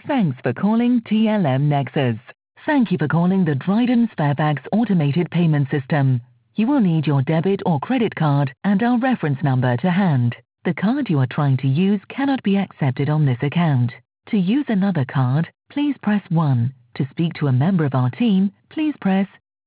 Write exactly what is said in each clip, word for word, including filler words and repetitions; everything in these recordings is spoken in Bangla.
Thanks for calling T L M Nexus. Thank you for calling the Dryden Sparebags automated payment system. You will need your debit or credit card and our reference number to hand. The card you are trying to use cannot be accepted on this account. To use another card, please press one. To speak to a member of our team, please press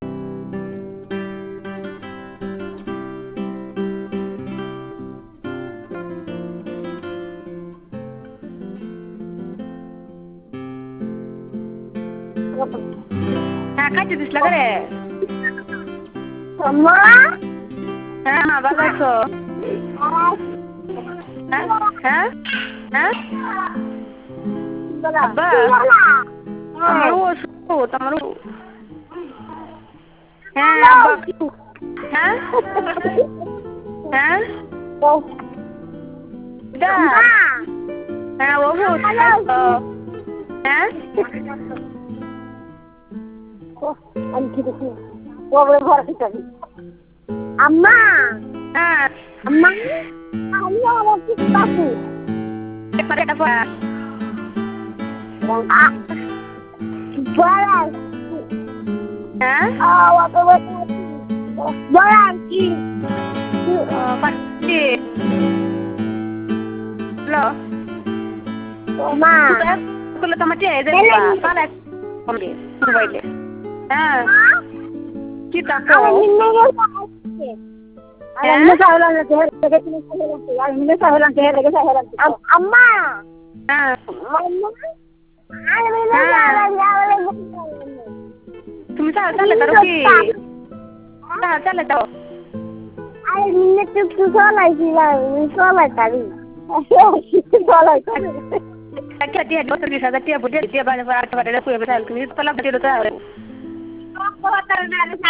হ্যাঁ খাইতে দিস লাগে রে আম্মা হ্যাঁ মা ভালো আছো হ্যাঁ হ্যাঁ হ্যাঁ আব্বা আমারও অসুখ আমারও হ্যাঁ আব্বা হ্যাঁ হ্যাঁ দা হ্যাঁ ও হ্যাঁ আমি কি দেখি ওরে ঘর থেকে আম্মা হ্যাঁ আম্মা আমি আমার কি পাবো এবারে এটা পড়া বড় হ্যাঁ আওয়া তো বড় কি পাচ্ছি হ্যালো মা বলে তোমার চেয়ে যাবে পালা কমবে মোবাইলে হ্যাঁ কি তাকো আম্মা হ্যাঁ তুমি চাল চালে করো কি চাল চালে দাও আরে নিনে একটু চলাইছিলাম চলাই পারি চলাই পারি Aquí a ti, no te dices, a ti, a ti, a ti, a ti, a ti, a ti, a ti, a ti, a ti, a ti, a ti, a ti, a ti, a ti, a ti,